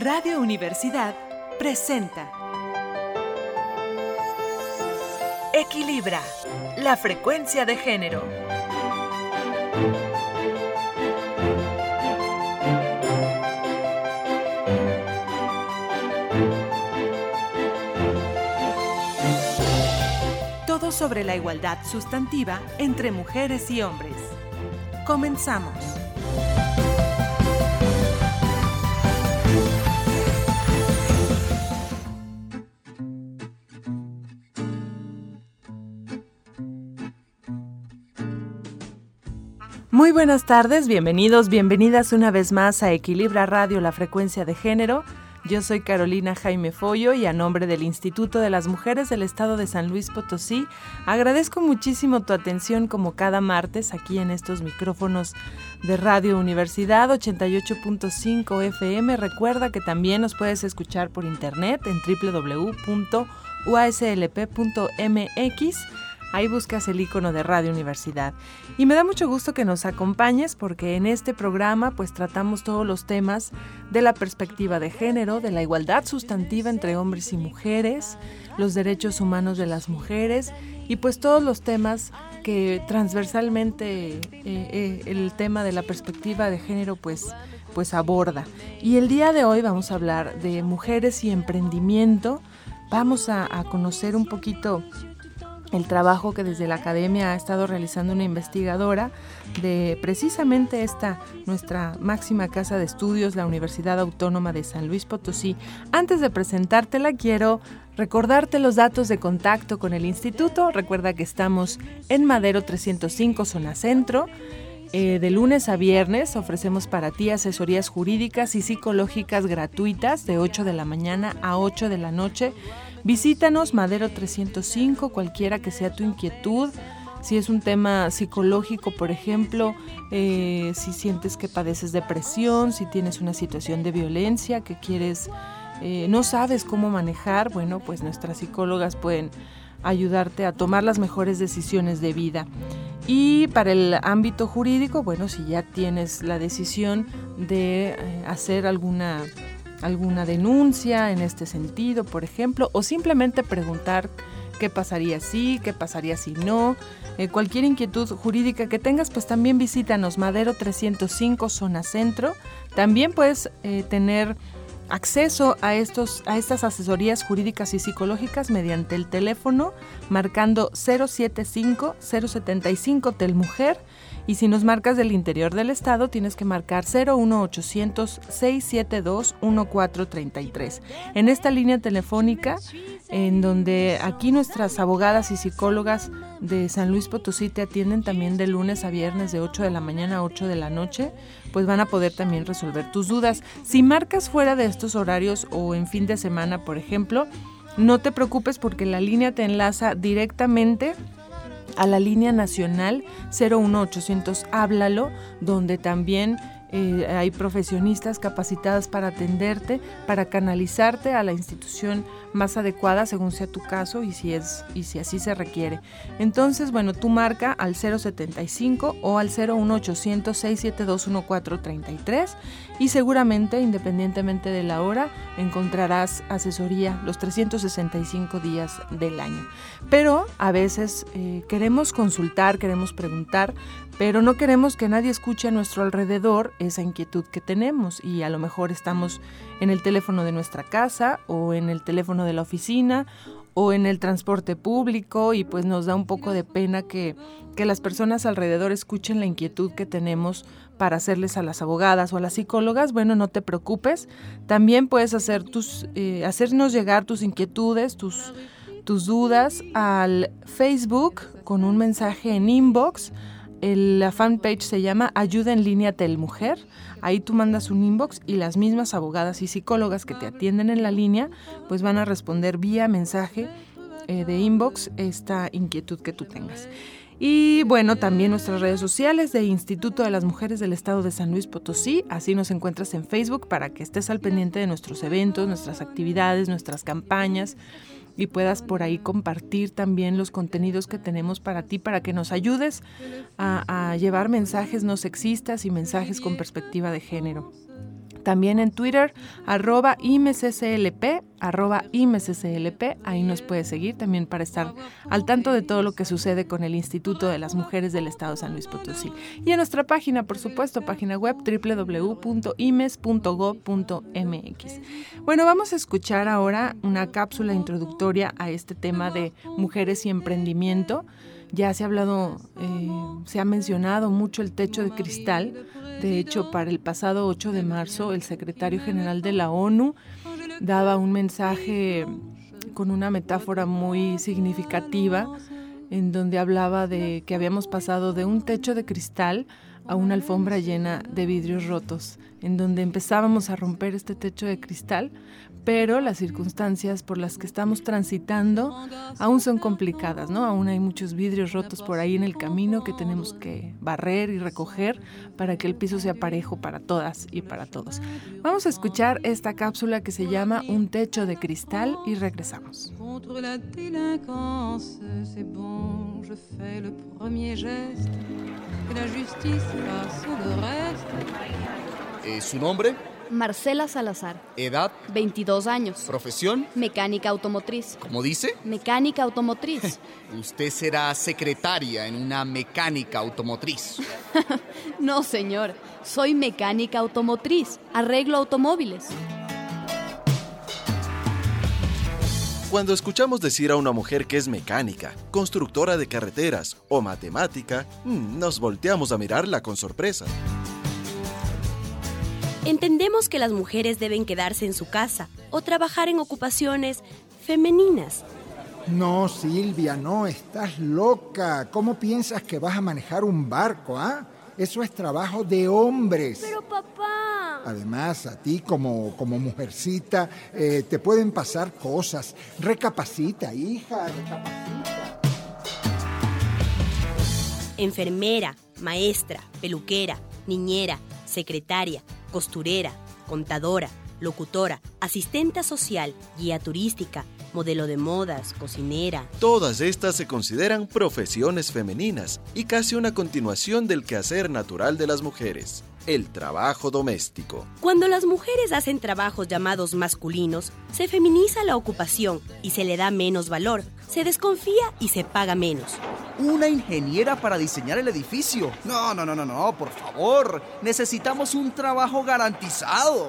Radio Universidad presenta Equilibra, la frecuencia de género. Todo sobre la igualdad sustantiva entre mujeres y hombres. Comenzamos. Muy buenas tardes, bienvenidos, bienvenidas una vez más a Equilibra Radio, la frecuencia de género. Yo soy Carolina Jaime Follo y a nombre del Instituto de las Mujeres del Estado de San Luis Potosí, agradezco muchísimo tu atención como cada martes aquí en estos micrófonos de Radio Universidad 88.5 FM. Recuerda que también nos puedes escuchar por internet en www.uaslp.mx. Ahí buscas el icono de Radio Universidad. Y me da mucho gusto que nos acompañes porque en este programa pues tratamos todos los temas de la perspectiva de género, de la igualdad sustantiva entre hombres y mujeres, los derechos humanos de las mujeres y pues todos los temas que transversalmente el tema de la perspectiva de género pues aborda. Y el día de hoy vamos a hablar de mujeres y emprendimiento. Vamos a conocer un poquito el trabajo que desde la academia ha estado realizando una investigadora de precisamente esta, nuestra máxima casa de estudios, la Universidad Autónoma de San Luis Potosí. Antes de presentártela, quiero recordarte los datos de contacto con el instituto. Recuerda que estamos en Madero 305, zona centro. De lunes a viernes ofrecemos para ti asesorías jurídicas y psicológicas gratuitas de 8 de la mañana a 8 de la noche. Visítanos, Madero 305, cualquiera que sea tu inquietud. Si es un tema psicológico, por ejemplo, si sientes que padeces depresión, si tienes una situación de violencia que quieres, no sabes cómo manejar, bueno, pues nuestras psicólogas pueden ayudarte a tomar las mejores decisiones de vida. Y para el ámbito jurídico, bueno, si ya tienes la decisión de hacer alguna denuncia en este sentido, por ejemplo, o simplemente preguntar qué pasaría si, qué pasaría si no, cualquier inquietud jurídica que tengas, pues también visítanos, Madero 305, zona centro. También puedes tener acceso a estas asesorías jurídicas y psicológicas mediante el teléfono marcando 075-075 Telmujer, y si nos marcas del interior del estado tienes que marcar 01800-672-1433. En esta línea telefónica, en donde aquí nuestras abogadas y psicólogas de San Luis Potosí te atienden también de lunes a viernes de 8 de la mañana a 8 de la noche, pues van a poder también resolver tus dudas. Si marcas fuera de estos horarios o en fin de semana, por ejemplo, no te preocupes porque la línea te enlaza directamente a la línea nacional 01800 Háblalo, donde también hay profesionistas capacitadas para atenderte, para canalizarte a la institución más adecuada según sea tu caso y si así se requiere. Entonces, bueno, tú marca al 075 o al 01800-672-1433 y seguramente, independientemente de la hora, encontrarás asesoría los 365 días del año. Pero a veces queremos consultar, queremos preguntar, pero no queremos que nadie escuche a nuestro alrededor esa inquietud que tenemos y a lo mejor estamos en el teléfono de nuestra casa o en el teléfono de la oficina o en el transporte público y pues nos da un poco de pena que las personas alrededor escuchen la inquietud que tenemos para hacerles a las abogadas o a las psicólogas. Bueno, no te preocupes, también puedes hacernos llegar tus inquietudes, tus dudas al Facebook con un mensaje en inbox. La fanpage se llama Ayuda en Línea Telmujer. Ahí tú mandas un inbox y las mismas abogadas y psicólogas que te atienden en la línea pues van a responder vía mensaje de inbox esta inquietud que tú tengas. Y bueno, también nuestras redes sociales de Instituto de las Mujeres del Estado de San Luis Potosí. Así nos encuentras en Facebook para que estés al pendiente de nuestros eventos, nuestras actividades, nuestras campañas y puedas por ahí compartir también los contenidos que tenemos para ti, para que nos ayudes a llevar mensajes no sexistas y mensajes con perspectiva de género. También en Twitter, @ImesCCLP, @ImesCCLP, ahí nos puede seguir también para estar al tanto de todo lo que sucede con el Instituto de las Mujeres del Estado de San Luis Potosí. Y en nuestra página, por supuesto, página web www.imes.gov.mx. Bueno, vamos a escuchar ahora una cápsula introductoria a este tema de mujeres y emprendimiento. Ya se ha hablado, se ha mencionado mucho el techo de cristal. De hecho, para el pasado 8 de marzo, el secretario general de la ONU daba un mensaje con una metáfora muy significativa, en donde hablaba de que habíamos pasado de un techo de cristal a una alfombra llena de vidrios rotos, en donde empezábamos a romper este techo de cristal, pero las circunstancias por las que estamos transitando aún son complicadas, ¿no? Aún hay muchos vidrios rotos por ahí en el camino que tenemos que barrer y recoger para que el piso sea parejo para todas y para todos. Vamos a escuchar esta cápsula que se llama Un techo de cristal y regresamos. Contra la delinquance, c'est bon, je fais le premier geste, que la justice fasse le reste. ¿Su nombre? Marcela Salazar. ¿Edad? 22 años. ¿Profesión? Mecánica automotriz. ¿Cómo dice? Mecánica automotriz. Usted será secretaria en una mecánica automotriz. No, señor. Soy mecánica automotriz. Arreglo automóviles. Cuando escuchamos decir a una mujer que es mecánica, constructora de carreteras o matemática, nos volteamos a mirarla con sorpresa. Entendemos que las mujeres deben quedarse en su casa o trabajar en ocupaciones femeninas. No, Silvia, no, estás loca. ¿Cómo piensas que vas a manejar un barco, ah? Eso es trabajo de hombres. Pero papá... Además, a ti como mujercita te pueden pasar cosas. Recapacita, hija, recapacita. Enfermera, maestra, peluquera, niñera, secretaria, costurera, contadora, locutora, asistenta social, guía turística, modelo de modas, cocinera. Todas estas se consideran profesiones femeninas y casi una continuación del quehacer natural de las mujeres, el trabajo doméstico. Cuando las mujeres hacen trabajos llamados masculinos, se feminiza la ocupación y se le da menos valor, se desconfía y se paga menos. ¿Una ingeniera para diseñar el edificio? No, por favor. Necesitamos un trabajo garantizado.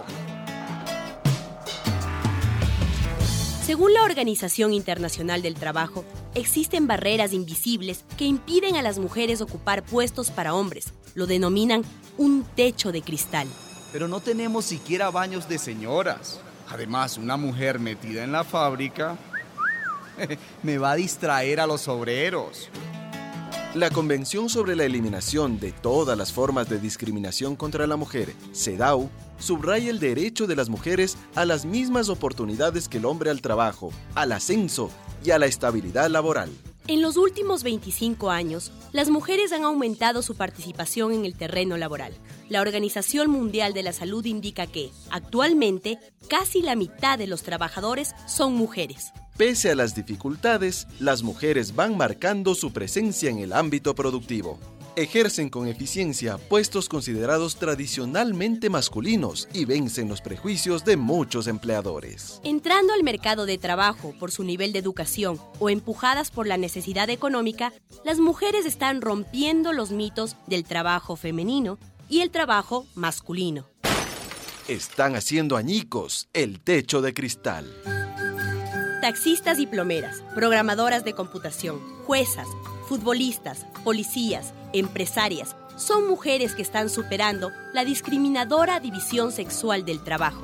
Según la Organización Internacional del Trabajo, existen barreras invisibles que impiden a las mujeres ocupar puestos para hombres. Lo denominan un techo de cristal. Pero no tenemos siquiera baños de señoras. Además, una mujer metida en la fábrica me va a distraer a los obreros. La Convención sobre la Eliminación de todas las formas de discriminación contra la mujer, CEDAW, subraya el derecho de las mujeres a las mismas oportunidades que el hombre al trabajo, al ascenso y a la estabilidad laboral. En los últimos 25 años, las mujeres han aumentado su participación en el terreno laboral. La Organización Mundial de la Salud indica que, actualmente, casi la mitad de los trabajadores son mujeres. Pese a las dificultades, las mujeres van marcando su presencia en el ámbito productivo. Ejercen con eficiencia puestos considerados tradicionalmente masculinos y vencen los prejuicios de muchos empleadores. Entrando al mercado de trabajo por su nivel de educación o empujadas por la necesidad económica, las mujeres están rompiendo los mitos del trabajo femenino y el trabajo masculino. Están haciendo añicos el techo de cristal. Taxistas y plomeras, programadoras de computación, juezas, futbolistas, policías, empresarias, son mujeres que están superando la discriminadora división sexual del trabajo.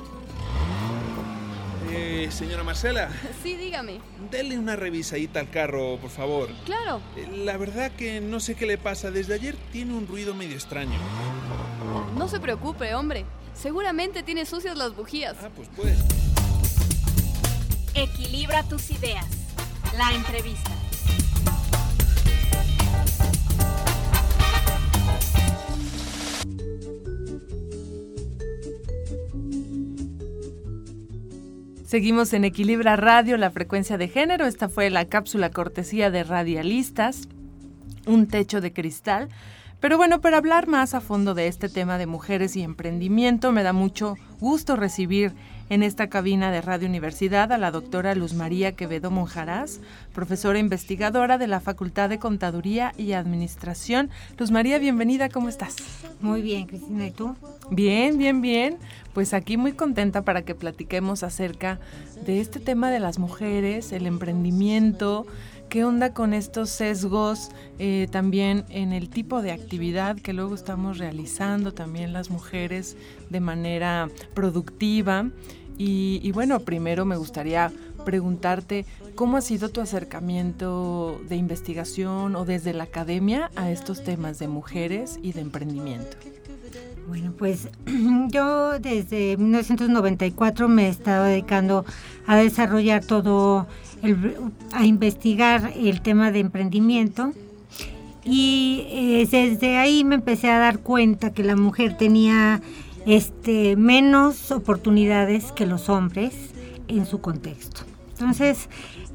Señora Marcela. Sí, dígame. Dele una revisadita al carro, por favor. Claro. La verdad que no sé qué le pasa. Desde ayer tiene un ruido medio extraño. No se preocupe, hombre. Seguramente tiene sucias las bujías. Pues puede. Equilibra tus ideas. La entrevista. Seguimos en Equilibra Radio, la frecuencia de género. Esta fue la cápsula cortesía de Radialistas. un techo de cristal. Pero bueno, para hablar más a fondo de este tema de mujeres y emprendimiento, me da mucho gusto recibir en esta cabina de Radio Universidad a la doctora Luz María Quevedo Monjarás, profesora investigadora de la Facultad de Contaduría y Administración. Luz María, bienvenida, ¿cómo estás? Muy bien, Cristina, ¿y tú? Bien, bien, bien. Pues aquí muy contenta para que platiquemos acerca de este tema de las mujeres, el emprendimiento. ¿Qué onda con estos sesgos también en el tipo de actividad que luego estamos realizando también las mujeres de manera productiva? Y bueno, primero me gustaría preguntarte cómo ha sido tu acercamiento de investigación o desde la academia a estos temas de mujeres y de emprendimiento. Bueno, pues yo desde 1994 me he estado dedicando a desarrollar a investigar el tema de emprendimiento y desde ahí me empecé a dar cuenta que la mujer tenía menos oportunidades que los hombres en su contexto. Entonces,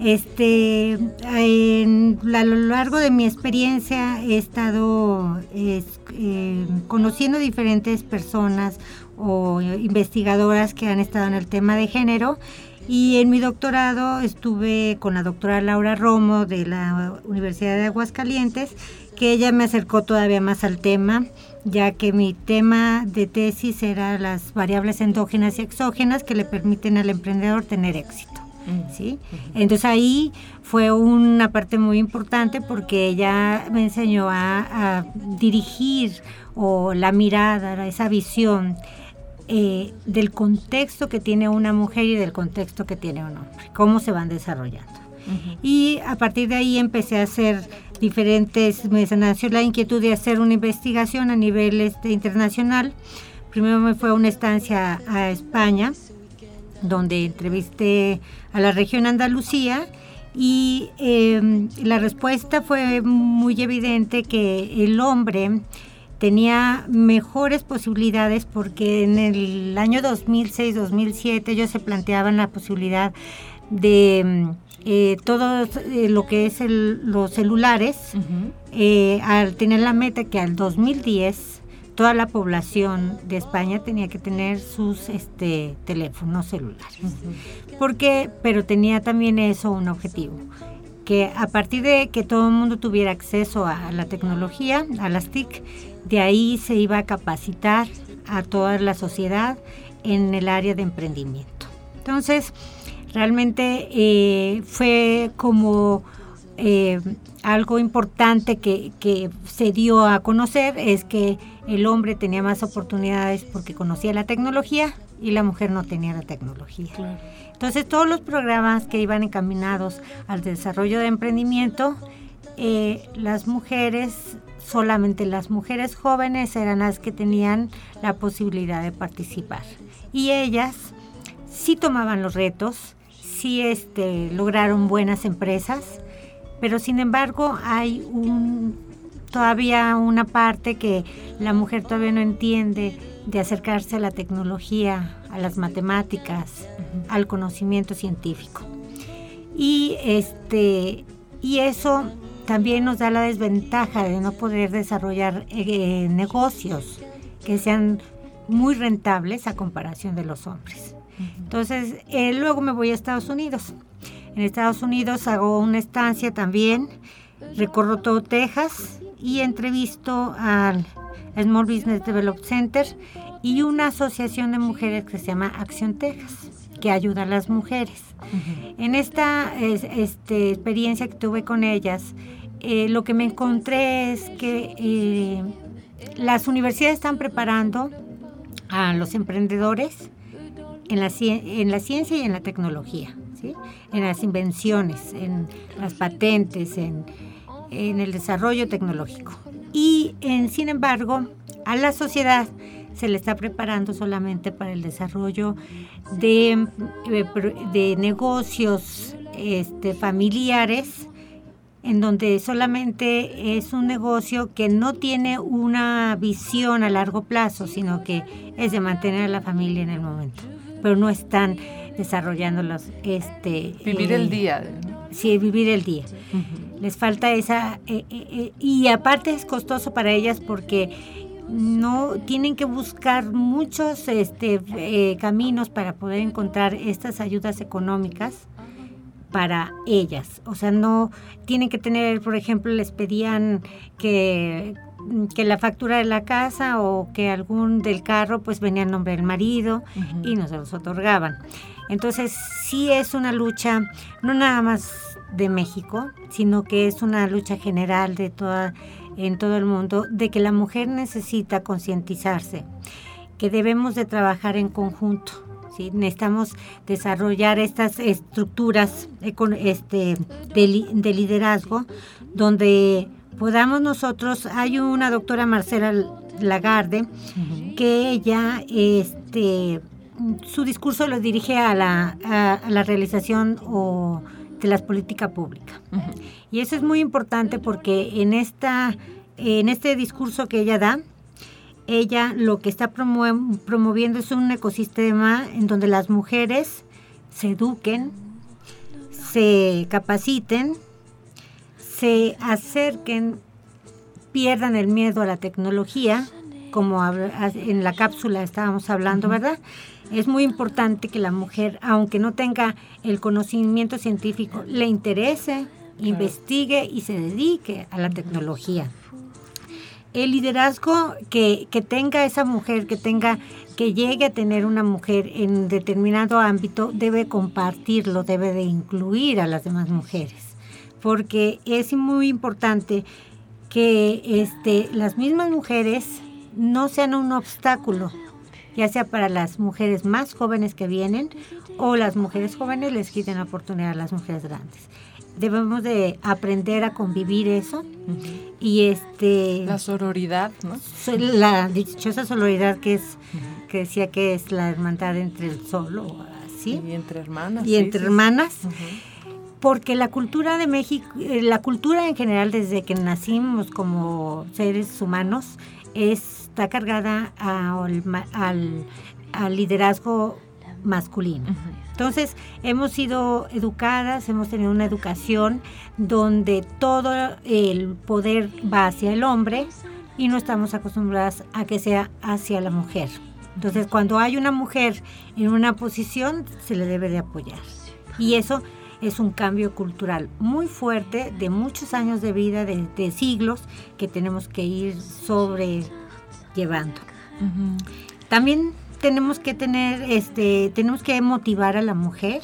a lo largo de mi experiencia he estado conociendo diferentes personas o investigadoras que han estado en el tema de género. Y en mi doctorado estuve con la doctora Laura Romo de la Universidad de Aguascalientes, que ella me acercó todavía más al tema, ya que mi tema de tesis era las variables endógenas y exógenas que le permiten al emprendedor tener éxito. ¿Sí? Entonces ahí fue una parte muy importante porque ella me enseñó a dirigir o la mirada, esa visión del contexto que tiene una mujer y del contexto que tiene un hombre, cómo se van desarrollando. Y a partir de ahí empecé a hacer me nació la inquietud de hacer una investigación a nivel internacional. Primero me fue a una estancia a España, donde entrevisté a la región Andalucía y la respuesta fue muy evidente que el hombre tenía mejores posibilidades porque en el año 2006-2007 ellos se planteaban la posibilidad de todo lo que es los celulares, al tener la meta que al 2010 toda la población de España tenía que tener sus teléfonos celulares. Pero tenía también eso un objetivo, que a partir de que todo el mundo tuviera acceso a la tecnología, a las TIC, de ahí se iba a capacitar a toda la sociedad en el área de emprendimiento. Entonces, realmente fue como algo importante que se dio a conocer, es que el hombre tenía más oportunidades porque conocía la tecnología y la mujer no tenía la tecnología. Claro. Entonces, todos los programas que iban encaminados al desarrollo de emprendimiento, solamente las mujeres jóvenes eran las que tenían la posibilidad de participar. Y ellas sí tomaban los retos, sí lograron buenas empresas, pero sin embargo hay todavía una parte que la mujer todavía no entiende de acercarse a la tecnología, a las matemáticas, al conocimiento científico. Y eso también nos da la desventaja de no poder desarrollar negocios que sean muy rentables a comparación de los hombres. Entonces, luego me voy a Estados Unidos. En Estados Unidos hago una estancia también, recorro todo Texas y entrevisto al Small Business Development Center y una asociación de mujeres que se llama Acción Texas, que ayuda a las mujeres. En esta experiencia que tuve con ellas, lo que me encontré es que las universidades están preparando a los emprendedores en la ciencia y en la tecnología, ¿sí? En las invenciones, en las patentes, en el desarrollo tecnológico. Y sin embargo, a la sociedad se le está preparando solamente para el desarrollo de negocios familiares, en donde solamente es un negocio que no tiene una visión a largo plazo, sino que es de mantener a la familia en el momento, pero no están desarrollando vivir el día. Sí, vivir el día. Les falta esa, y aparte es costoso para ellas porque no tienen que buscar muchos caminos para poder encontrar estas ayudas económicas para ellas. O sea, no tienen que tener, por ejemplo, les pedían que la factura de la casa o que algún del carro pues venía en nombre del marido y no se los otorgaban. Entonces sí es una lucha, no nada más de México, sino que es una lucha general en todo el mundo, de que la mujer necesita concientizarse, que debemos de trabajar en conjunto, ¿sí? Necesitamos desarrollar estas estructuras de liderazgo donde podamos nosotros. Hay una doctora Marcela Lagarde que ella su discurso lo dirige a la realización de las políticas públicas. Y eso es muy importante porque en este discurso que ella da, ella lo que está promoviendo es un ecosistema en donde las mujeres se eduquen, se capaciten, se acerquen, pierdan el miedo a la tecnología, como en la cápsula estábamos hablando, ¿verdad? Es muy importante que la mujer, aunque no tenga el conocimiento científico, le interese, investigue y se dedique a la tecnología. El liderazgo que tenga esa mujer, que llegue a tener una mujer en determinado ámbito, debe compartirlo, debe de incluir a las demás mujeres, porque es muy importante que las mismas mujeres no sean un obstáculo, ya sea para las mujeres más jóvenes que vienen o las mujeres jóvenes les quiten la oportunidad a las mujeres grandes. Debemos de aprender a convivir eso y la sororidad, ¿no? La dichosa sororidad que decía que es la hermandad entre el sol o así. Y entre hermanas. Y entre hermanas. Porque la cultura de México, la cultura en general desde que nacimos como seres humanos, está cargada al liderazgo masculino. Entonces, hemos sido educadas, hemos tenido una educación donde todo el poder va hacia el hombre y no estamos acostumbradas a que sea hacia la mujer. Entonces, cuando hay una mujer en una posición, se le debe de apoyar. Y eso es un cambio cultural muy fuerte de muchos años de vida, de siglos, que tenemos que ir sobrellevando. También tenemos que tenemos que motivar a la mujer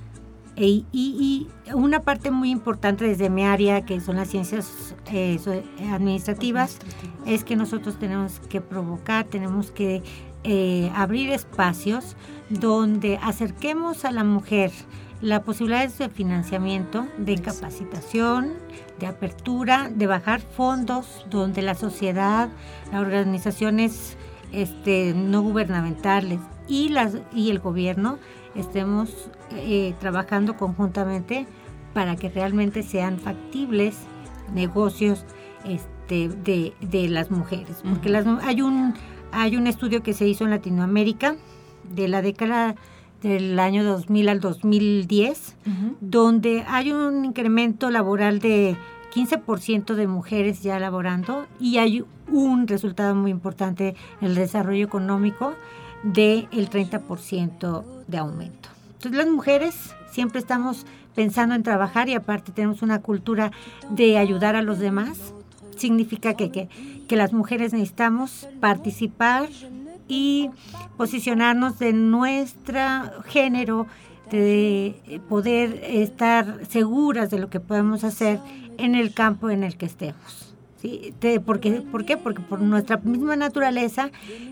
y una parte muy importante desde mi área, que son las ciencias administrativas, es que nosotros tenemos que provocar, tenemos que abrir espacios donde acerquemos a la mujer las posibilidades de financiamiento, de capacitación, de apertura, de bajar fondos, donde la sociedad, las organizaciones no gubernamentales y el gobierno estemos trabajando conjuntamente para que realmente sean factibles negocios de las mujeres. Porque hay un estudio que se hizo en Latinoamérica de la década del año 2000 al 2010, donde hay un incremento laboral de 15% de mujeres ya laborando y hay un resultado muy importante en el desarrollo económico del 30% de aumento. Entonces las mujeres siempre estamos pensando en trabajar y aparte tenemos una cultura de ayudar a los demás. Significa que las mujeres necesitamos participar y posicionarnos de nuestro género, de poder estar seguras de lo que podemos hacer en el campo en el que estemos. ¿Sí? ¿Por qué? Porque por nuestra misma naturaleza,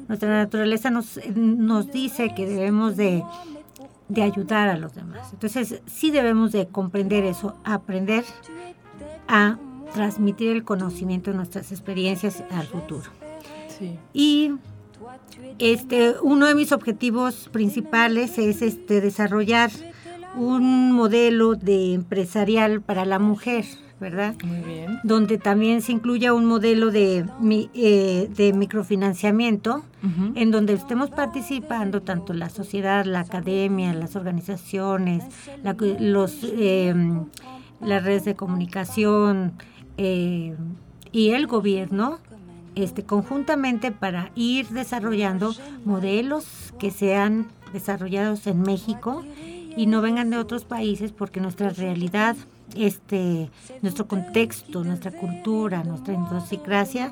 nos dice que debemos de ayudar a los demás. Entonces sí debemos de comprender eso, aprender a transmitir el conocimiento de nuestras experiencias al futuro. Sí. Y uno de mis objetivos principales es desarrollar un modelo de empresarial para la mujer, ¿verdad? Muy bien. Donde también se incluya un modelo de microfinanciamiento, en donde estemos participando tanto la sociedad, la academia, las organizaciones, las redes de comunicación y el gobierno, conjuntamente para ir desarrollando modelos que sean desarrollados en México y no vengan de otros países, porque nuestra realidad, nuestro contexto, nuestra cultura, nuestra idiosincrasia,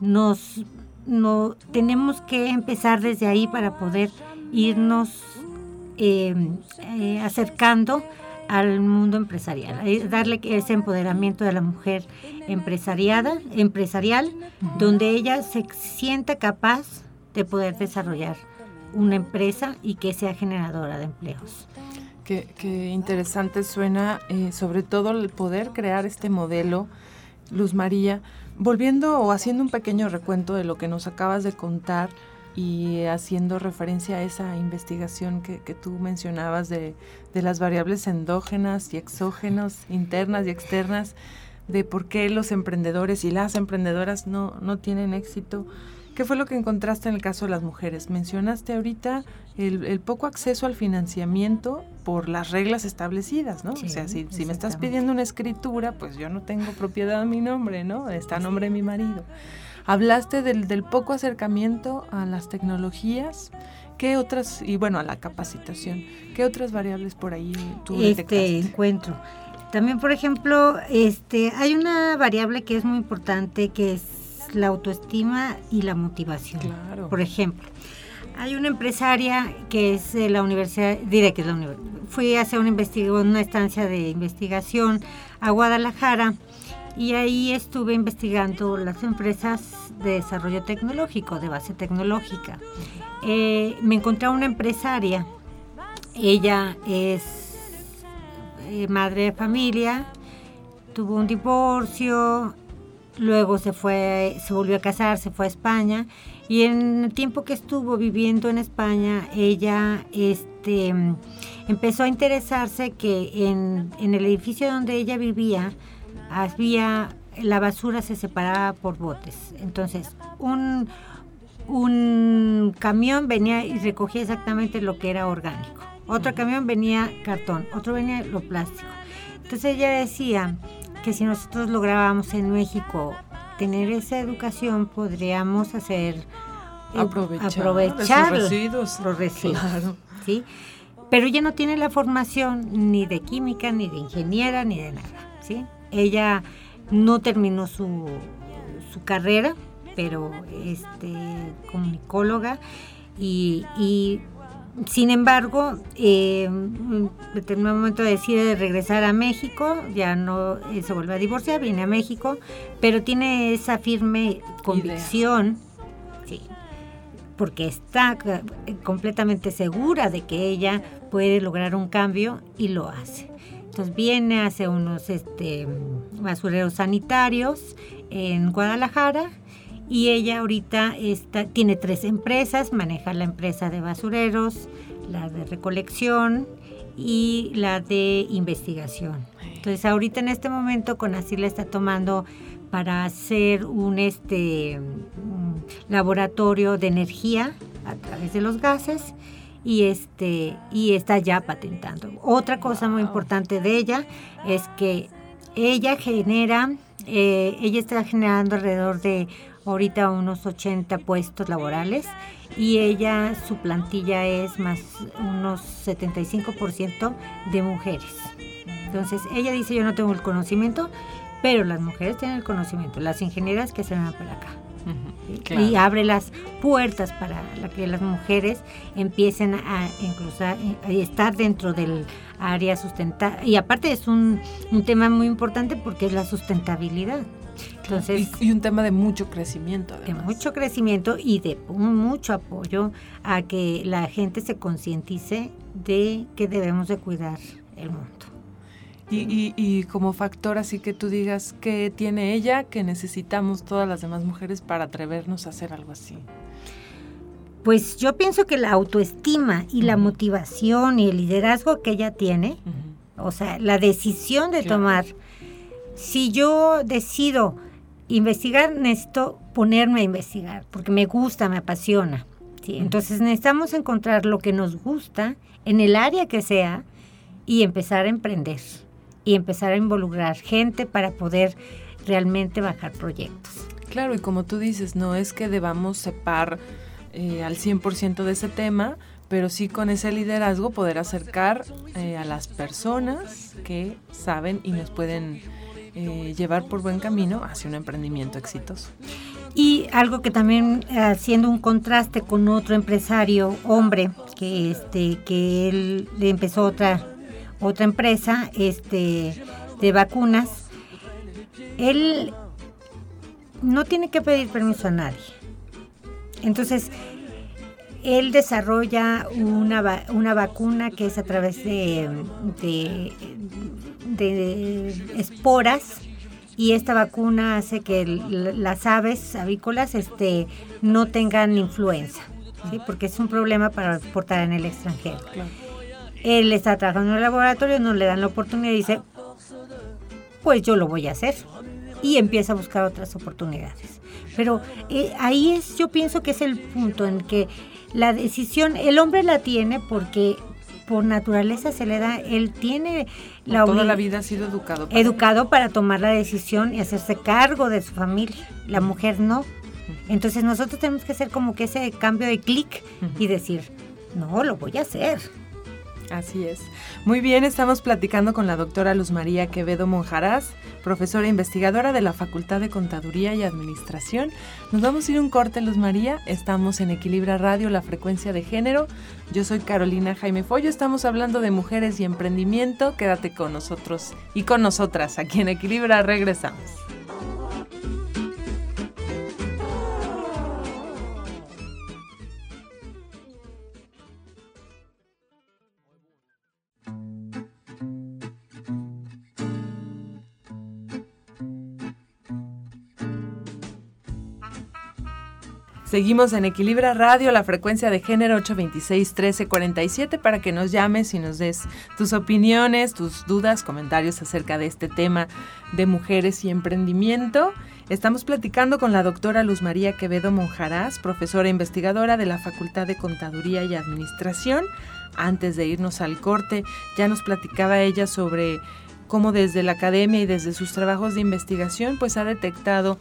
no tenemos que empezar desde ahí para poder irnos acercando al mundo empresarial, darle ese empoderamiento de la mujer empresarial, donde ella se sienta capaz de poder desarrollar una empresa y que sea generadora de empleos. Qué interesante suena, sobre todo el poder crear este modelo, Luz María. Volviendo o haciendo un pequeño recuento de lo que nos acabas de contar y haciendo referencia a esa investigación que tú mencionabas de las variables endógenas y exógenas, internas y externas, de por qué los emprendedores y las emprendedoras no tienen éxito. ¿Qué fue lo que encontraste en el caso de las mujeres? Mencionaste ahorita el poco acceso al financiamiento por las reglas establecidas, ¿no? Sí, o sea, si me estás pidiendo una escritura, pues yo no tengo propiedad a mi nombre, ¿no? Está a nombre de mi marido. Hablaste del poco acercamiento a las tecnologías. ¿Qué otras, y bueno, a la capacitación? ¿Qué otras variables por ahí tú detectaste? Encuentro. También, por ejemplo, hay una variable que es muy importante, que es la autoestima y la motivación. Claro. Por ejemplo, hay una empresaria que es de la universidad, fui a hacer una estancia de investigación a Guadalajara, y ahí estuve investigando las empresas de desarrollo tecnológico, de base tecnológica. Me encontré a una empresaria, ella es madre de familia, tuvo un divorcio, luego se volvió a casar, se fue a España, y en el tiempo que estuvo viviendo en España, ella empezó a interesarse que en el edificio donde ella vivía, la basura se separaba por botes. Entonces, un camión venía y recogía exactamente lo que era orgánico. Otro camión venía cartón, otro venía lo plástico. Entonces ella decía que si nosotros lográbamos en México tener esa educación, podríamos aprovechar los residuos. Claro. ¿Sí? Pero ella no tiene la formación ni de química, ni de ingeniera, ni de nada, ¿sí? Ella no terminó su carrera, pero comunicóloga, y sin embargo, en determinado momento decide regresar a México, ya no se vuelve a divorciar, viene a México, pero tiene esa firme convicción, sí, porque está completamente segura de que ella puede lograr un cambio, y lo hace. Entonces viene, hace unos basureros sanitarios en Guadalajara, y ella ahorita tiene 3 empresas, maneja la empresa de basureros, la de recolección y la de investigación. Entonces ahorita en este momento CONACYT la está tomando para hacer un laboratorio de energía a través de los gases, y está ya patentando. Otra cosa muy importante de ella es que ella está generando alrededor de ahorita unos 80 puestos laborales, y su plantilla es más unos 75% de mujeres. Entonces ella dice: yo no tengo el conocimiento, pero las mujeres tienen el conocimiento, las ingenieras que se van para acá. Uh-huh, claro. Y abre las puertas para que las mujeres empiecen a estar dentro del área sustentable. Y aparte es un tema muy importante, porque es la sustentabilidad. Entonces, y un tema de mucho crecimiento, además. De mucho crecimiento y de mucho apoyo a que la gente se concientice de que debemos de cuidar el mundo. Y como factor, así que tú digas, ¿qué tiene ella que necesitamos todas las demás mujeres para atrevernos a hacer algo así? Pues yo pienso que la autoestima y la motivación y el liderazgo que ella tiene, o sea, la decisión de tomar. Si yo decido investigar, necesito ponerme a investigar, porque me gusta, me apasiona, ¿sí? Entonces necesitamos encontrar lo que nos gusta en el área que sea y empezar a emprender. y empezar a involucrar gente para poder realmente bajar proyectos. Claro, y como tú dices, no es que debamos separar al 100% de ese tema, pero sí con ese liderazgo poder acercar a las personas que saben y nos pueden llevar por buen camino hacia un emprendimiento exitoso. Y algo que también, haciendo un contraste con otro empresario, hombre, que él empezó otra empresa de vacunas, él no tiene que pedir permiso a nadie. Entonces, él desarrolla una vacuna que es a través de esporas, y esta vacuna hace que las aves avícolas no tengan influenza, ¿sí? Porque es un problema para exportar en el extranjero. Claro. Él está trabajando en el laboratorio, no le dan la oportunidad y dice, pues yo lo voy a hacer, y empieza a buscar otras oportunidades. Pero ahí yo pienso que es el punto en que la decisión, el hombre la tiene porque por naturaleza se le da, él tiene toda la vida ha sido educado para tomar la decisión y hacerse cargo de su familia. La mujer no. Entonces nosotros tenemos que hacer como que ese cambio de clic y decir, no, lo voy a hacer. Así es. Muy bien, estamos platicando con la doctora Luz María Quevedo Monjarás, profesora e investigadora de la Facultad de Contaduría y Administración. Nos vamos a ir un corte, Luz María. Estamos en Equilibra Radio, la frecuencia de género. Yo soy Carolina Jaime Follo. Estamos hablando de mujeres y emprendimiento. Quédate con nosotros y con nosotras aquí en Equilibra. Regresamos. Seguimos en Equilibra Radio, la frecuencia de género 826-1347, para que nos llames y nos des tus opiniones, tus dudas, comentarios acerca de este tema de mujeres y emprendimiento. Estamos platicando con la doctora Luz María Quevedo Monjarás, profesora e investigadora de la Facultad de Contaduría y Administración. Antes de irnos al corte, ya nos platicaba ella sobre cómo desde la academia y desde sus trabajos de investigación, pues ha detectado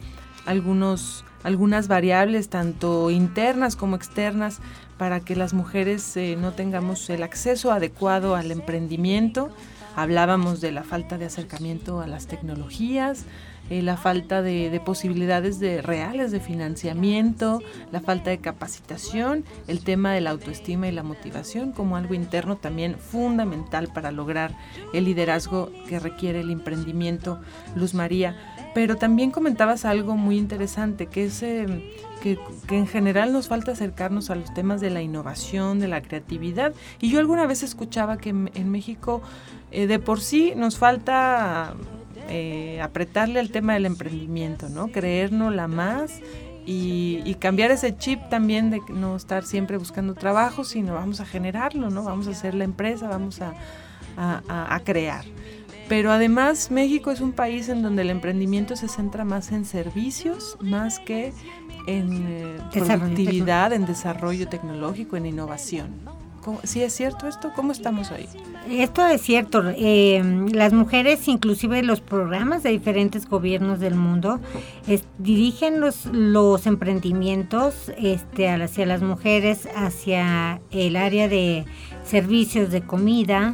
algunas variables, tanto internas como externas, para que las mujeres no tengamos el acceso adecuado al emprendimiento. Hablábamos de la falta de acercamiento a las tecnologías, la falta de posibilidades reales de financiamiento, la falta de capacitación, el tema de la autoestima y la motivación como algo interno también fundamental para lograr el liderazgo que requiere el emprendimiento, Luz María. Pero también comentabas algo muy interesante, que es que en general nos falta acercarnos a los temas de la innovación, de la creatividad. Y yo alguna vez escuchaba que en México de por sí nos falta apretarle al tema del emprendimiento, ¿no? Creérnosla más y cambiar ese chip también de no estar siempre buscando trabajo, sino vamos a generarlo, ¿no? Vamos a hacer la empresa, vamos a crear. Pero además México es un país en donde el emprendimiento se centra más en servicios, más que en productividad, en desarrollo tecnológico, en innovación. ¿Sí es cierto esto? ¿Cómo estamos ahí? Esto es cierto. Las mujeres, inclusive los programas de diferentes gobiernos del mundo, dirigen los emprendimientos hacia las mujeres, hacia el área de servicios de comida,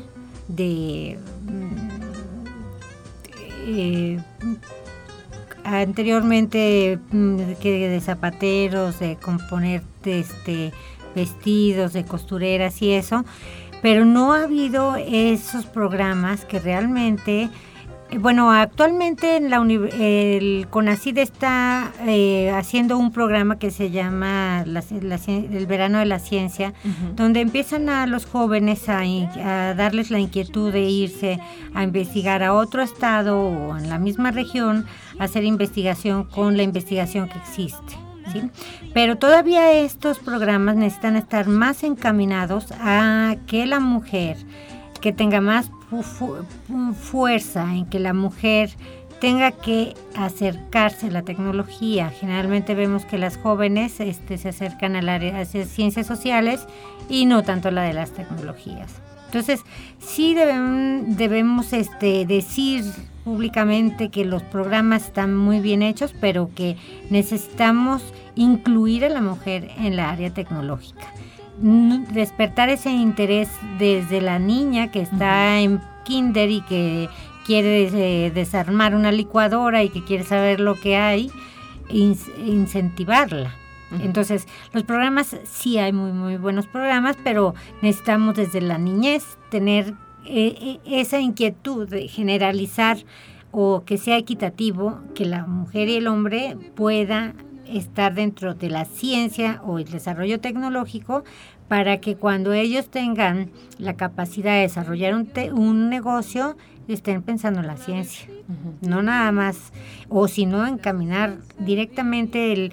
anteriormente que de zapateros, de componer vestidos, de costureras y eso, pero no ha habido esos programas que realmente, actualmente el CONACYT está haciendo un programa que se llama el Verano de la Ciencia, donde empiezan a los jóvenes a darles la inquietud de irse a investigar a otro estado o en la misma región, a hacer investigación con la investigación que existe, ¿sí? Pero todavía estos programas necesitan estar más encaminados a que la mujer, que tenga más fuerza, en que la mujer tenga que acercarse a la tecnología. Generalmente vemos que las jóvenes se acercan al área de ciencias sociales y no tanto a la de las tecnologías. Entonces, sí debemos decir públicamente que los programas están muy bien hechos, pero que necesitamos incluir a la mujer en la área tecnológica. Despertar ese interés desde la niña que está en kinder y que quiere desarmar una licuadora y que quiere saber lo que hay, incentivarla. Entonces, los programas, sí hay muy, muy buenos programas, pero necesitamos desde la niñez tener esa inquietud de generalizar o que sea equitativo, que la mujer y el hombre pueda estar dentro de la ciencia o el desarrollo tecnológico, para que cuando ellos tengan la capacidad de desarrollar un negocio, estén pensando en la ciencia, no nada más, o si no, encaminar directamente.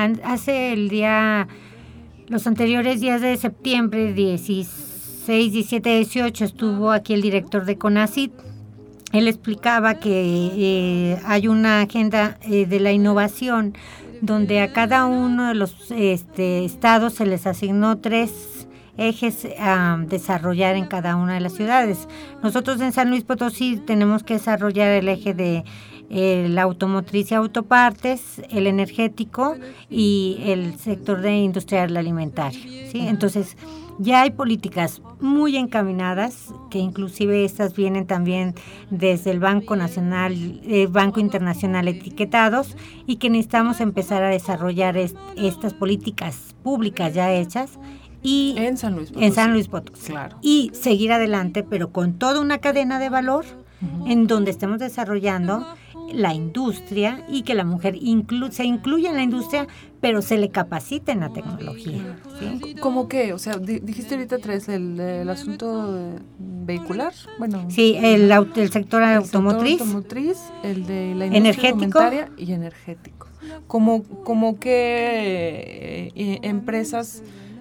Los anteriores días de septiembre, 16, 17, 18, estuvo aquí el director de CONACYT. Él explicaba que hay una agenda de la innovación donde a cada uno de los estados se les asignó 3 ejes a desarrollar en cada una de las ciudades. Nosotros en San Luis Potosí tenemos que desarrollar el eje de la automotriz y autopartes, el energético y el sector de industrial alimentario, ¿sí? Entonces, ya hay políticas muy encaminadas, que inclusive estas vienen también desde el Banco Nacional, Banco Internacional etiquetados, y que necesitamos empezar a desarrollar estas políticas públicas ya hechas. Y en San Luis Potosí. Claro. Y seguir adelante, pero con toda una cadena de valor en donde estemos desarrollando la industria y que la mujer se incluya en la industria, pero se le capacite en la tecnología, ¿sí? ¿Cómo qué? O sea, dijiste ahorita 3, el asunto vehicular, bueno. Sí, el sector automotriz. El de la industria alimentaria y energético. ¿Cómo qué empresas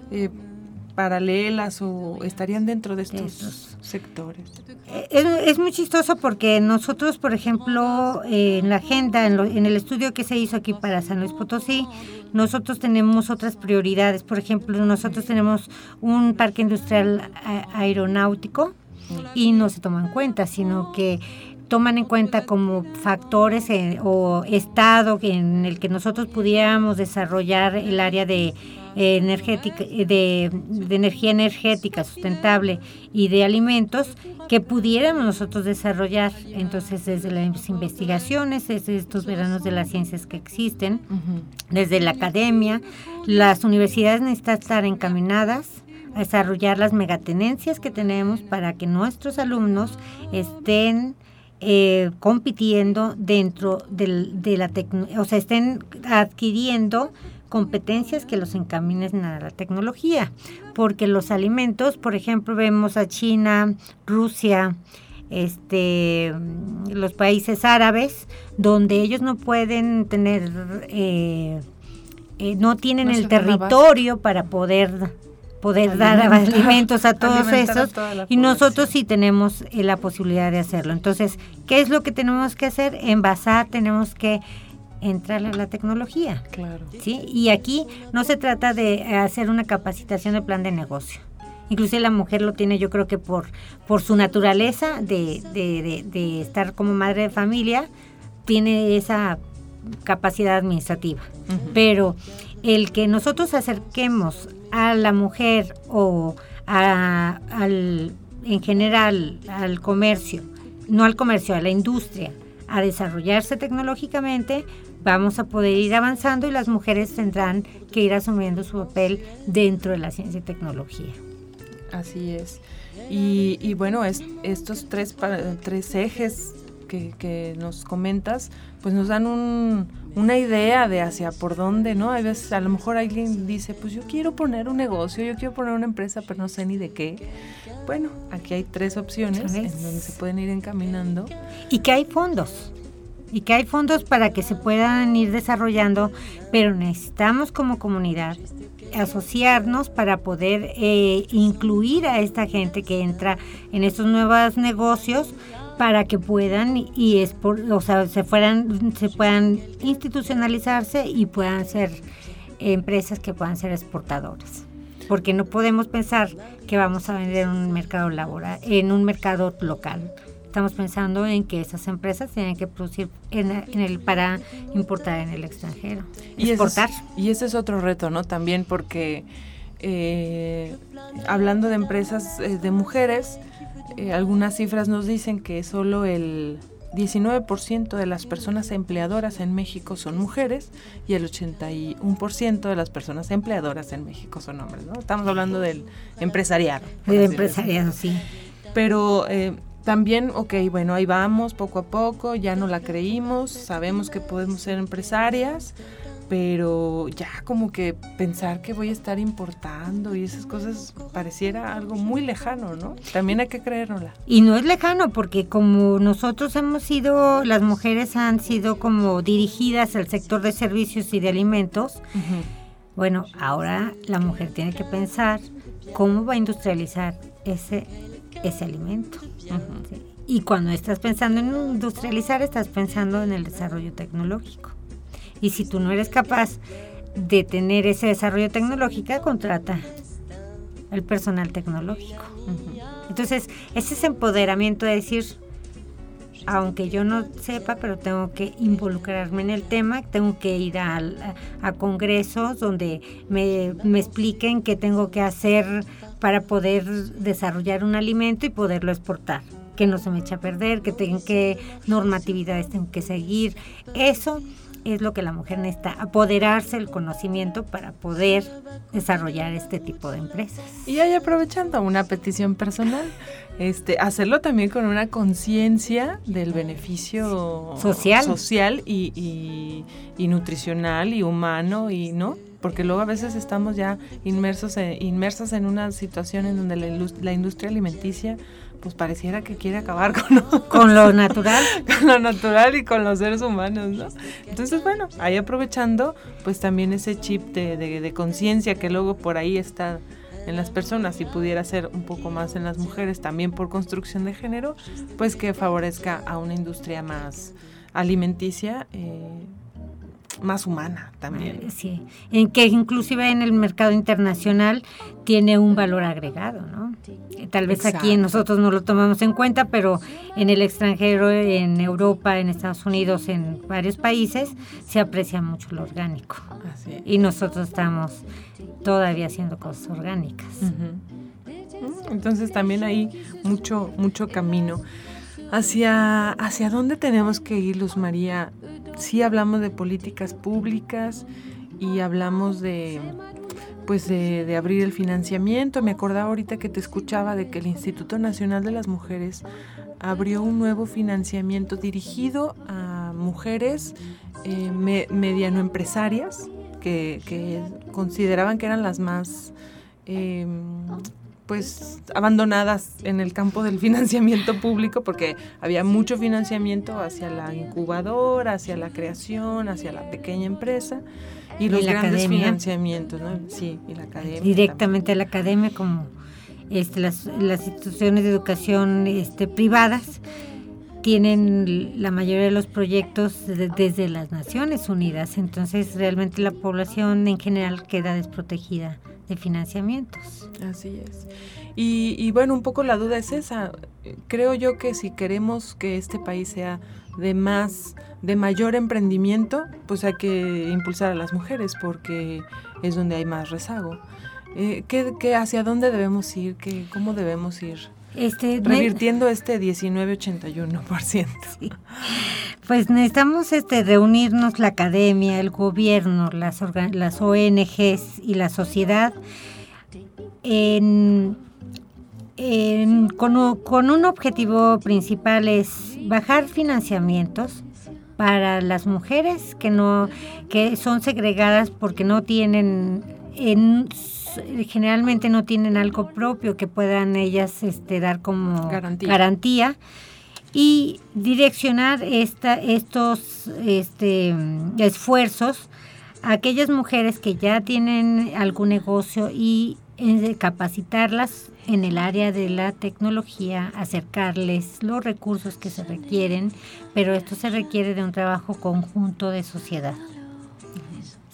paralelas o estarían dentro de estos sectores? Es muy chistoso porque nosotros, por ejemplo, en la agenda, en el estudio que se hizo aquí para San Luis Potosí, nosotros tenemos otras prioridades. Por ejemplo, nosotros tenemos un parque industrial aeronáutico y no se toma en cuenta, sino que toman en cuenta como factores o estado en el que nosotros pudiéramos desarrollar el área de energética, de energía energética sustentable y de alimentos que pudiéramos nosotros desarrollar. Entonces, desde las investigaciones, desde estos veranos de las ciencias que existen, desde la academia, las universidades necesitan estar encaminadas a desarrollar las megatenencias que tenemos para que nuestros alumnos estén compitiendo dentro de la tecnología, o sea, estén adquiriendo competencias que los encaminen a la tecnología, porque los alimentos, por ejemplo, vemos a China, Rusia, los países árabes, donde ellos no pueden tener, no tienen el territorio para poder dar alimentos a todos esos, y nosotros sí tenemos la posibilidad de hacerlo. Entonces, ¿qué es lo que tenemos que hacer? En Basá tenemos que entrar a la tecnología. Claro. ¿Sí? Y aquí no se trata de hacer una capacitación de plan de negocio. Inclusive la mujer lo tiene, yo creo que por su naturaleza de estar como madre de familia, tiene esa capacidad administrativa. Pero el que nosotros acerquemos a la mujer o en general al comercio, no al comercio, a la industria, a desarrollarse tecnológicamente, vamos a poder ir avanzando y las mujeres tendrán que ir asumiendo su papel dentro de la ciencia y tecnología. Así es. Y bueno, estos tres ejes que nos comentas, pues nos dan una idea de hacia por dónde, ¿no? A veces a lo mejor alguien dice, pues yo quiero poner un negocio, yo quiero poner una empresa, pero no sé ni de qué. Bueno, aquí hay 3 opciones en donde se pueden ir encaminando. Y que hay fondos. Para que se puedan ir desarrollando, pero necesitamos como comunidad asociarnos para poder incluir a esta gente que entra en estos nuevos negocios, para que puedan se puedan institucionalizarse y puedan ser empresas que puedan ser exportadoras. porque no podemos pensar que vamos a vender en un mercado laboral, en un mercado local. Estamos pensando en que esas empresas tienen que producir para importar en el extranjero, exportar. Y ese es otro reto, ¿no? También porque hablando de empresas de mujeres, algunas cifras nos dicen que solo el 19% de las personas empleadoras en México son mujeres y el 81% de las personas empleadoras en México son hombres, ¿no? Estamos hablando del empresariado. Del empresariado, sí. Pero también, bueno, ahí vamos, poco a poco, ya no la creímos, sabemos que podemos ser empresarias, pero ya como que pensar que voy a estar importando y esas cosas pareciera algo muy lejano, ¿no? También hay que creérnosla. Y no es lejano, porque como nosotros las mujeres han sido como dirigidas al sector de servicios y de alimentos, bueno, ahora la mujer tiene que pensar cómo va a industrializar ese alimento. ¿Sí? Y cuando estás pensando en industrializar, estás pensando en el desarrollo tecnológico. Y si tú no eres capaz de tener ese desarrollo tecnológico, contrata al personal tecnológico. Entonces, ese es empoderamiento de decir, aunque yo no sepa, pero tengo que involucrarme en el tema, tengo que ir a congresos donde me expliquen qué tengo que hacer para poder desarrollar un alimento y poderlo exportar, que no se me eche a perder, qué normatividades tengo que seguir. Eso es lo que la mujer necesita, apoderarse del conocimiento para poder desarrollar este tipo de empresas. Y ahí, aprovechando una petición personal, hacerlo también con una conciencia del beneficio social y nutricional y humano, y ¿no? Porque luego a veces estamos ya inmersas en una situación en donde la industria alimenticia pues pareciera que quiere acabar con lo natural. Con lo natural y con los seres humanos, ¿no? Entonces, bueno, ahí aprovechando pues también ese chip de conciencia que luego por ahí está en las personas y pudiera ser un poco más en las mujeres, también por construcción de género, pues que favorezca a una industria más alimenticia, más humana también. Sí, en que inclusive en el mercado internacional tiene un valor agregado, ¿no? Tal vez Exacto. Aquí nosotros no lo tomamos en cuenta, pero en el extranjero, en Europa, en Estados Unidos, en varios países, se aprecia mucho lo orgánico. Así es. Y nosotros estamos todavía haciendo cosas orgánicas. Entonces también hay mucho camino. ¿Hacia dónde tenemos que ir, Luz María? Sí hablamos de políticas públicas y hablamos de abrir el financiamiento. Me acordaba ahorita que te escuchaba de que el Instituto Nacional de las Mujeres abrió un nuevo financiamiento dirigido a mujeres mediano empresarias que consideraban que eran las más abandonadas en el campo del financiamiento público, porque había mucho financiamiento hacia la incubadora, hacia la creación, hacia la pequeña empresa y los grandes academia. Financiamientos, ¿no? Sí, y la academia. Directamente también. A la academia, como las instituciones de educación privadas tienen la mayoría de los proyectos desde las Naciones Unidas, entonces realmente la población en general queda desprotegida de financiamientos. Así es. Y bueno, un poco la duda es esa. Creo yo que si queremos que este país sea de mayor emprendimiento, pues hay que impulsar a las mujeres, porque es donde hay más rezago. ¿Hacia dónde debemos ir? ¿Cómo debemos ir? Revirtiendo 19-81%. Sí. Pues necesitamos reunirnos la academia, el gobierno, las ONGs y la sociedad con un objetivo principal, es bajar financiamientos para las mujeres que son segregadas porque no tienen generalmente no tienen algo propio que puedan ellas dar como garantía, y direccionar estos esfuerzos a aquellas mujeres que ya tienen algún negocio y capacitarlas en el área de la tecnología, acercarles los recursos que se requieren, pero esto se requiere de un trabajo conjunto de sociedad.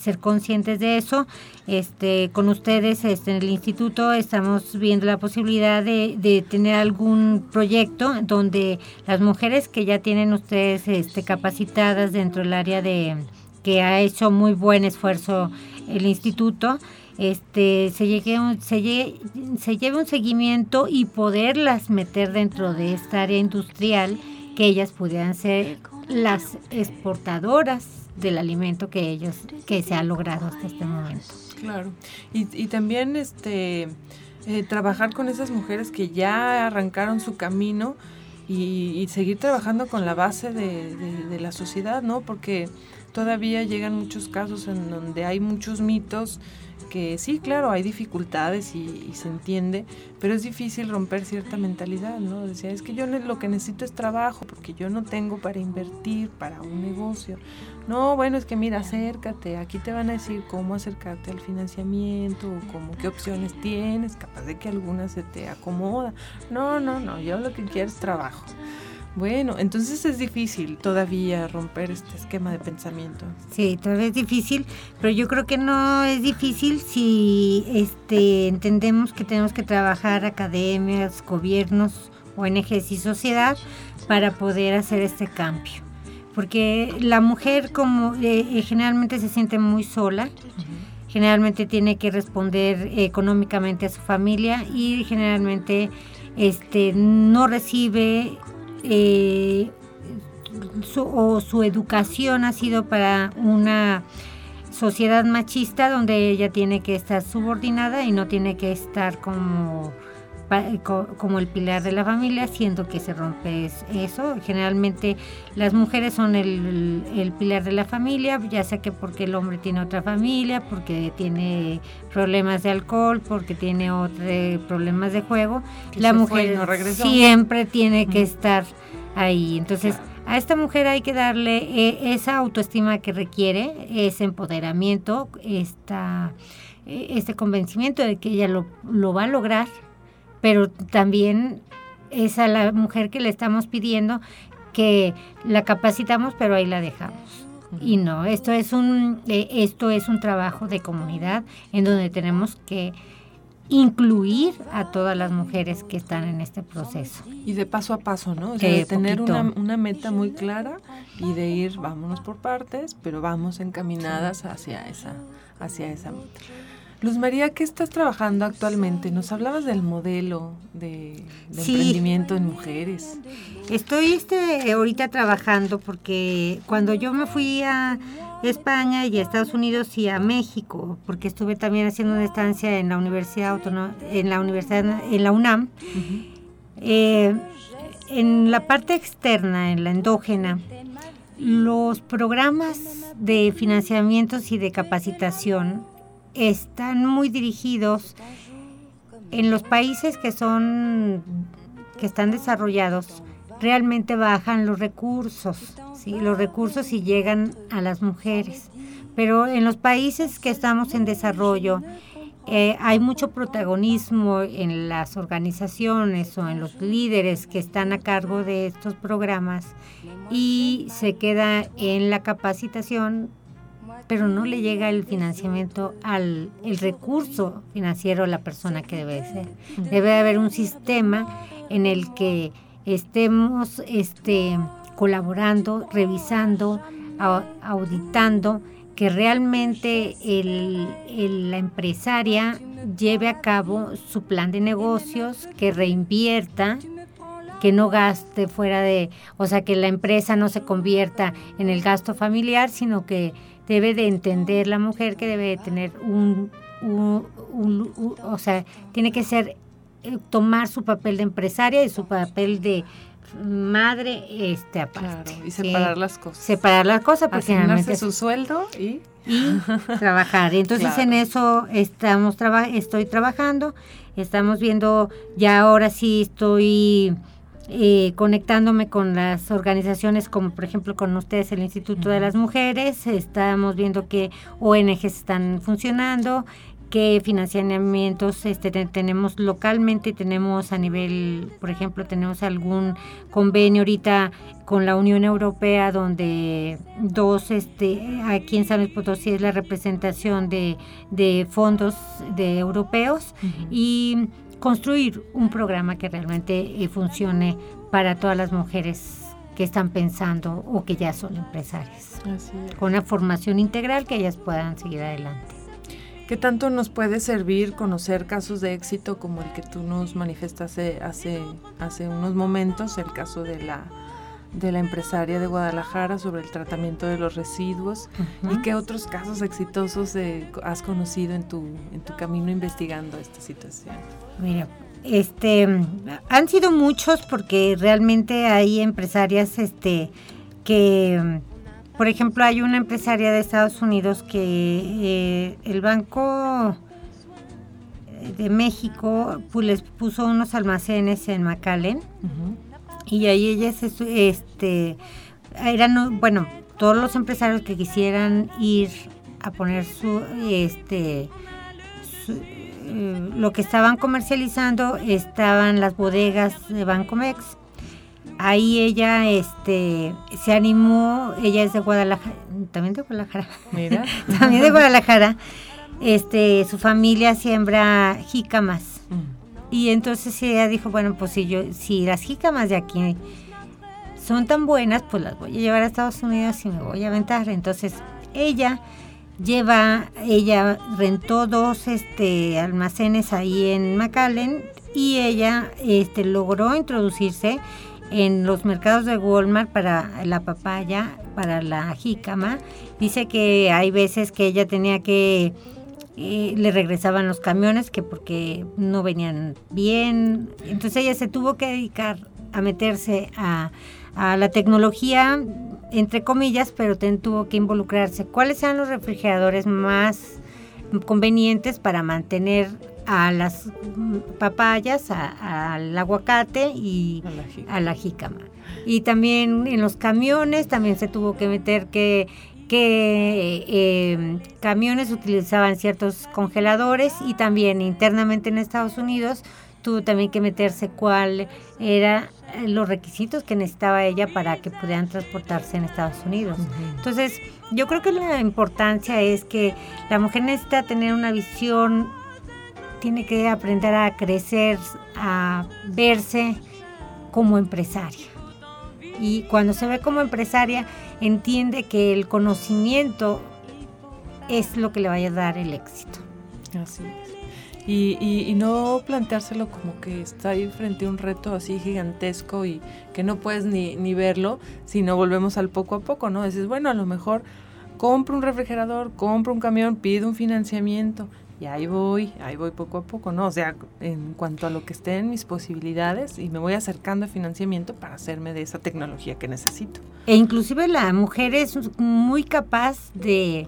ser conscientes de eso. Con ustedes en el instituto estamos viendo la posibilidad de tener algún proyecto donde las mujeres que ya tienen ustedes capacitadas dentro del área que ha hecho muy buen esfuerzo el instituto, se lleve un seguimiento y poderlas meter dentro de esta área industrial, que ellas pudieran ser las exportadoras del alimento que se ha logrado hasta este momento. Claro, y también trabajar con esas mujeres que ya arrancaron su camino y seguir trabajando con la base de la sociedad, ¿no? Porque todavía llegan muchos casos en donde hay muchos mitos que sí, claro, hay dificultades y se entiende, pero es difícil romper cierta mentalidad, ¿no? Decía, es que yo lo que necesito es trabajo, porque yo no tengo para invertir para un negocio. No, bueno, es que mira, acércate, aquí te van a decir cómo acercarte al financiamiento, o qué opciones tienes, capaz de que alguna se te acomoda. No, yo lo que quiero es trabajo. Bueno, entonces es difícil todavía romper este esquema de pensamiento. Sí, todavía es difícil, pero yo creo que no es difícil si entendemos que tenemos que trabajar academias, gobiernos, ONGs y sociedad para poder hacer este cambio. Porque la mujer generalmente se siente muy sola, generalmente tiene que responder económicamente a su familia y generalmente no recibe su educación ha sido para una sociedad machista donde ella tiene que estar subordinada y no tiene que estar como el pilar de la familia, siendo que se rompe eso. Generalmente las mujeres son el pilar de la familia, ya sea que porque el hombre tiene otra familia, porque tiene problemas de alcohol, porque tiene otros problemas de juego. La mujer siempre tiene que estar ahí. Entonces, a esta mujer hay que darle esa autoestima que requiere, ese empoderamiento, este convencimiento de que ella lo va a lograr, pero también es a la mujer que le estamos pidiendo que la capacitamos, pero ahí la dejamos. Y no, esto es un trabajo de comunidad en donde tenemos que incluir a todas las mujeres que están en este proceso. Y de paso a paso, ¿no? O sea, de tener una meta muy clara y de ir, vámonos por partes, pero vamos encaminadas hacia esa meta. Luz María, ¿qué estás trabajando actualmente? Nos hablabas del modelo de emprendimiento en mujeres. Estoy ahorita trabajando porque cuando yo me fui a España y a Estados Unidos y a México, porque estuve también haciendo una estancia en la Universidad en la UNAM, en la parte externa, en la endógena, los programas de financiamientos y de capacitación están muy dirigidos en los países que están desarrollados. Realmente bajan los recursos, ¿sí? Los recursos y llegan a las mujeres, pero en los países que estamos en desarrollo hay mucho protagonismo en las organizaciones o en los líderes que están a cargo de estos programas y se queda en la capacitación, pero no le llega el financiamiento el recurso financiero a la persona que debe ser. Debe haber un sistema en el que estemos colaborando, revisando, auditando, que realmente la empresaria lleve a cabo su plan de negocios, que reinvierta, que no gaste que la empresa no se convierta en el gasto familiar, sino que debe de entender la mujer que debe de tener tiene que ser tomar su papel de empresaria y su papel de madre aparte. Claro, y separar las cosas. Separar las cosas, porque asignarse su sueldo y trabajar. Entonces claro. En eso estoy trabajando, estamos viendo, ya ahora sí estoy conectándome con las organizaciones como por ejemplo con ustedes el Instituto de las Mujeres, estamos viendo que ONGs están funcionando, qué financiamientos tenemos localmente, tenemos a nivel, por ejemplo, tenemos algún convenio ahorita con la Unión Europea donde aquí en San Luis Potosí es la representación de fondos europeos y construir un programa que realmente funcione para todas las mujeres que están pensando o que ya son empresarias. Así es. Con una formación integral que ellas puedan seguir adelante. ¿Qué tanto nos puede servir conocer casos de éxito como el que tú nos manifestaste hace unos momentos, el caso de la empresaria de Guadalajara sobre el tratamiento de los residuos? Uh-huh. ¿Y qué otros casos exitosos has conocido en tu camino investigando esta situación? Mira, han sido muchos porque realmente hay empresarias que, por ejemplo, hay una empresaria de Estados Unidos que el Banco de México les puso unos almacenes en McAllen. Uh-huh. Y ahí ellas todos los empresarios que quisieran ir a poner lo que estaban comercializando, estaban las bodegas de Bancomex. Ahí ella se animó, ella es de Guadalajara, también de Guadalajara. Mira. También de Guadalajara. Su familia siembra jícamas. Y entonces ella dijo, bueno, pues si las jícamas de aquí son tan buenas, pues las voy a llevar a Estados Unidos y me voy a aventar. Entonces ella rentó 2 almacenes ahí en McAllen y ella logró introducirse en los mercados de Walmart para la papaya, para la jícama. Dice que hay veces que ella tenía que le regresaban los camiones que porque no venían bien. Entonces ella se tuvo que dedicar a meterse a la tecnología, entre comillas, pero tuvo que involucrarse. ¿Cuáles eran los refrigeradores más convenientes para mantener a las papayas, al aguacate y a la jícama? Y también en los camiones también se tuvo que meter que camiones utilizaban ciertos congeladores, y también internamente en Estados Unidos tuvo también que meterse cuál era los requisitos que necesitaba ella para que pudieran transportarse en Estados Unidos. Uh-huh. Entonces, yo creo que la importancia es que la mujer necesita tener una visión, tiene que aprender a crecer, a verse como empresaria. Y cuando se ve como empresaria, entiende que el conocimiento es lo que le vaya a dar el éxito. Así es. Y no planteárselo como que está ahí frente a un reto así gigantesco y que no puedes ni verlo, sino volvemos al poco a poco, ¿no? Dices, bueno, a lo mejor compro un refrigerador, compro un camión, pido un financiamiento y ahí voy poco a poco, ¿no? O sea, en cuanto a lo que esté en mis posibilidades, y me voy acercando a financiamiento para hacerme de esa tecnología que necesito. E inclusive la mujer es muy capaz de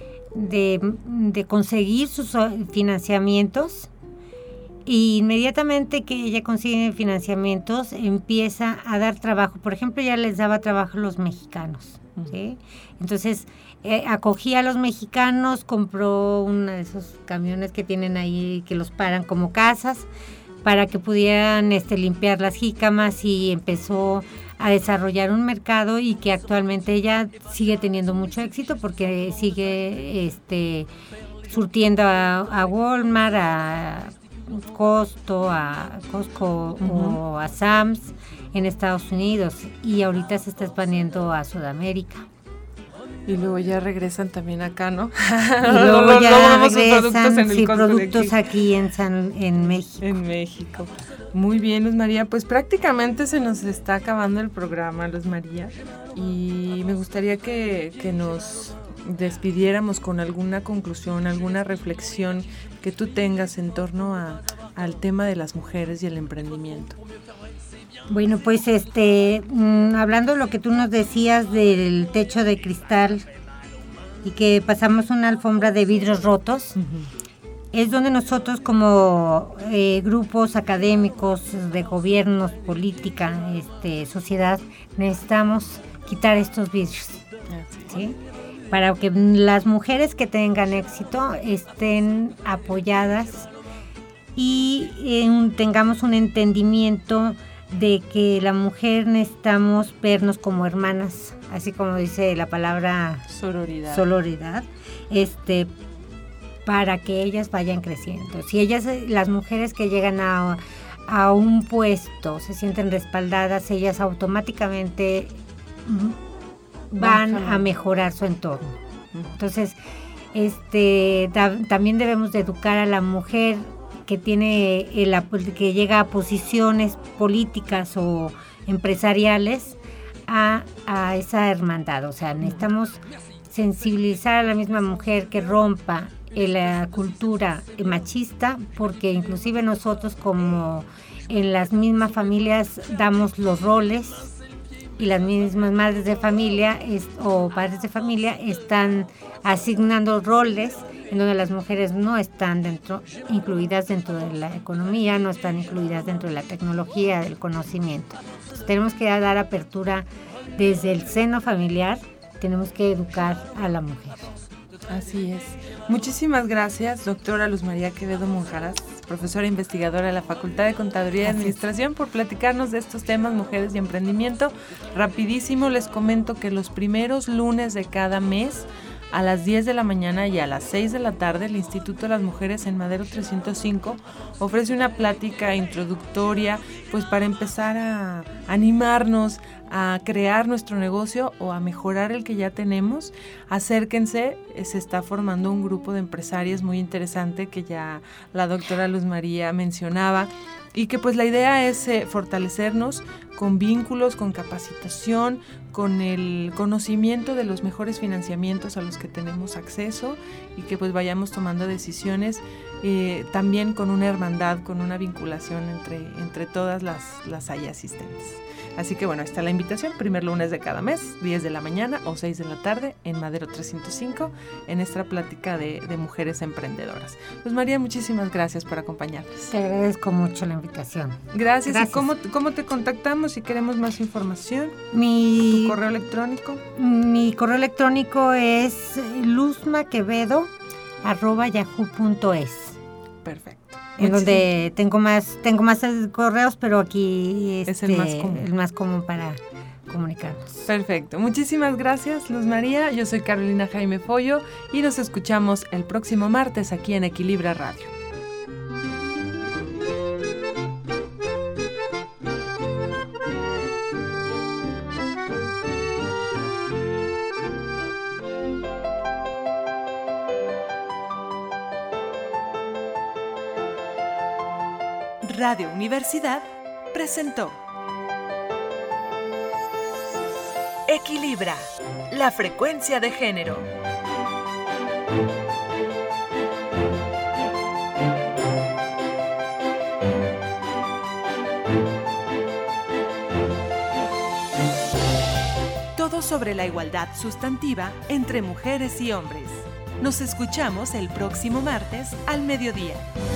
conseguir sus financiamientos, y inmediatamente que ella consigue financiamientos empieza a dar trabajo. Por ejemplo, ya les daba trabajo a los mexicanos, ¿sí? Entonces acogía a los mexicanos, compró uno de esos camiones que tienen ahí que los paran como casas para que pudieran limpiar las jícamas, y empezó a desarrollar un mercado, y que actualmente ella sigue teniendo mucho éxito porque sigue surtiendo a Walmart, a Costco, uh-huh, o a Sam's en Estados Unidos, y ahorita se está expandiendo a Sudamérica. Y luego ya regresan también acá, ¿no? Y luego ya regresan productos aquí en México. En México. Muy bien, Luz María. Pues prácticamente se nos está acabando el programa, Luz María. Y me gustaría que nos despidiéramos con alguna conclusión, alguna reflexión que tú tengas en torno al tema de las mujeres y el emprendimiento. Bueno, pues hablando de lo que tú nos decías del techo de cristal y que pasamos una alfombra de vidrios rotos, uh-huh, es donde nosotros como grupos académicos, de gobiernos, política, sociedad, necesitamos quitar estos vidrios, ¿sí? para que las mujeres que tengan éxito estén apoyadas y tengamos un entendimiento de que la mujer necesitamos vernos como hermanas, así como dice la palabra sororidad, para que ellas vayan creciendo. Si las mujeres que llegan a un puesto se sienten respaldadas, ellas automáticamente van a mejorar su entorno. Entonces, también debemos de educar a la mujer que que llega a posiciones políticas o empresariales a esa hermandad. O sea, necesitamos sensibilizar a la misma mujer que rompa la cultura machista, porque inclusive nosotros, como en las mismas familias damos los roles, y las mismas madres de familia o padres de familia están asignando roles en donde las mujeres no están incluidas dentro de la economía, no están incluidas dentro de la tecnología, del conocimiento. Entonces, tenemos que dar apertura desde el seno familiar, tenemos que educar a la mujer. Así es. Muchísimas gracias, doctora Luz María Quevedo Monjaras, profesora investigadora de la Facultad de Contaduría y Administración, por platicarnos de estos temas, mujeres y emprendimiento. Rapidísimo les comento que los primeros lunes de cada mes, a las 10 de la mañana y a las 6 de la tarde, el Instituto de las Mujeres en Madero 305 ofrece una plática introductoria, pues para empezar a animarnos a crear nuestro negocio o a mejorar el que ya tenemos. Acérquense, se está formando un grupo de empresarias muy interesante que ya la doctora Luz María mencionaba, y que pues la idea es fortalecernos con vínculos, con capacitación, con el conocimiento de los mejores financiamientos a los que tenemos acceso, y que pues vayamos tomando decisiones también con una hermandad, con una vinculación entre todas las ahí asistentes. Así que bueno, está la invitación, primer lunes de cada mes, 10 de la mañana o 6 de la tarde en Madero 305, en esta plática de mujeres emprendedoras. Pues María, muchísimas gracias por acompañarnos. Te agradezco mucho la invitación. Gracias. ¿Y cómo te contactamos si queremos más información? ¿Tu correo electrónico? Mi correo electrónico es luzmaquevedo@yahoo.es. Perfecto. En donde tengo más correos, pero aquí es el más común para comunicarnos. Perfecto. Muchísimas gracias, Luz María. Yo soy Carolina Jaime Follo y nos escuchamos el próximo martes aquí en Equilibra Radio. Radio Universidad presentó Equilibra, la frecuencia de género. Todo sobre la igualdad sustantiva entre mujeres y hombres. Nos escuchamos el próximo martes al mediodía.